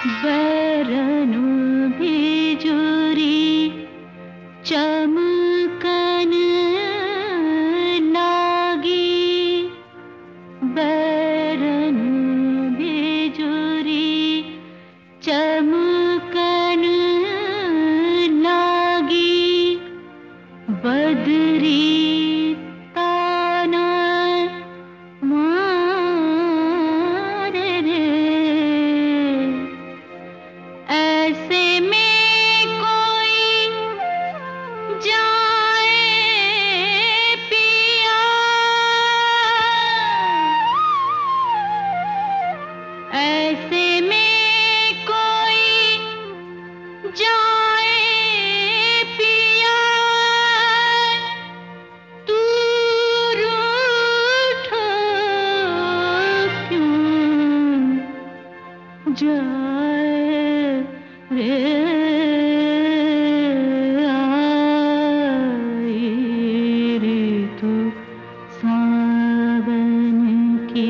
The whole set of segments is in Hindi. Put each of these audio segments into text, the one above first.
बरनु बिजुरी चमकन लागी। बरनु बिजुरी चमकन लागी। बदरी ताना मारे रे। ऐसे में कोई जाए पिया। ऐसे में कोई जाए पिया। तू रूठो क्यों जाए रे। आई ऋतु सावन की।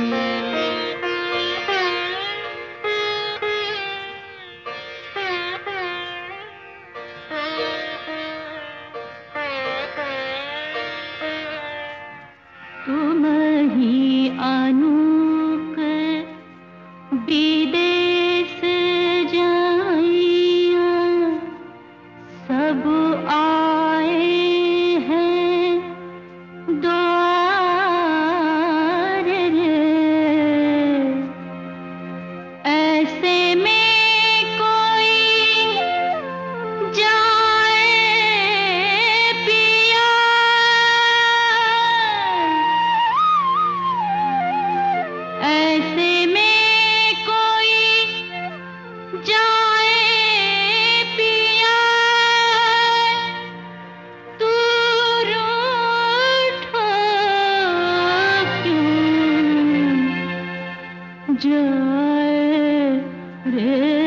तुम ही अनूक विदेश जाइया। सब आए हैं द्वार रे। ऐसे में कोई जाए पिया। ऐसे में कोई जाए पिया। तू रूठो क्यों जाए रे।